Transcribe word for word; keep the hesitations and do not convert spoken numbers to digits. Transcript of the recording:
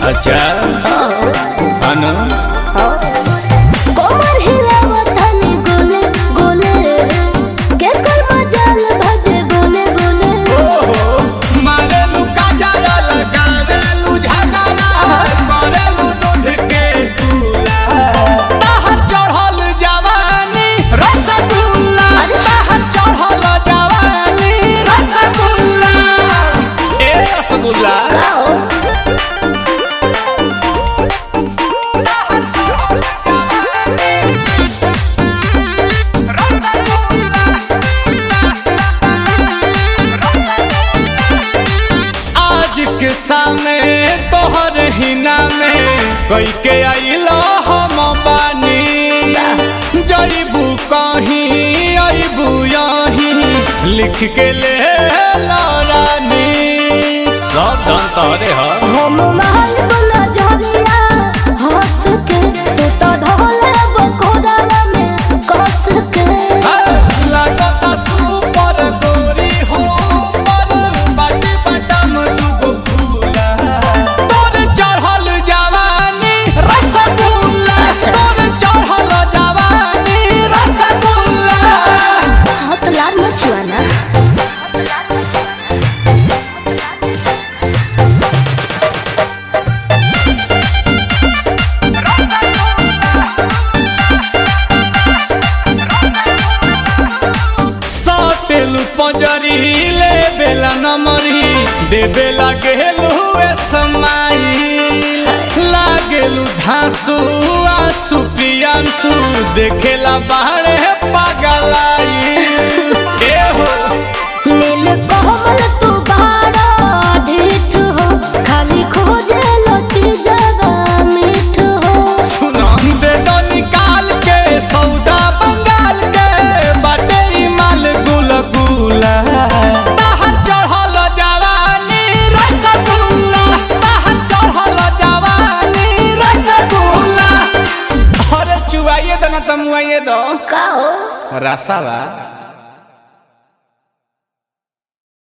अच्छा अनु कोमर हिलावत हनी गोले गोले के कर मजाल भजे बोले बोले मारे लुका जरा लगा दे लू झगड़ा करे लू दूध के दूला बाहर चढ़ल जवानी रसगुल्ला बाहर चढ़ल जवानी रसगुल्ला ए रसगुल्ला के सामने तोहर हिना में कई के आइलो हम बानी जईबू कहीं अबू यहीं लिख के ले रानी सब धन तोरे ह हम महल बोला जरिया हंस के तू तो धोले बकोड़ा में कस के लगता सुपर गोरी हो पर बाटी बटम डूब फूला तोर चढ़ल जवानी रसगुल्ला तोर चढ़ल जवानी रसगुल्ला हाथ लाल मचुआना पंजरी ले बेला नमरी दे बेला गेलू समाई लागेलू धांसू आंसू पियांसू देखेला बाहरे पागलाई ए हो नील कोमल तू बाड़ा ढीठ हो खाली खोजे लो चीजवा मीठ हो सुना दे दो निकाल के सौदा बंगाल के बाटे माल गुल गुला बाहर चढ़ल जवानी रसगुल्ला बाहर चढ़ल जवानी रसगुल्ला अरे चुआइए दो ना तमुआइए दो का हो रसावा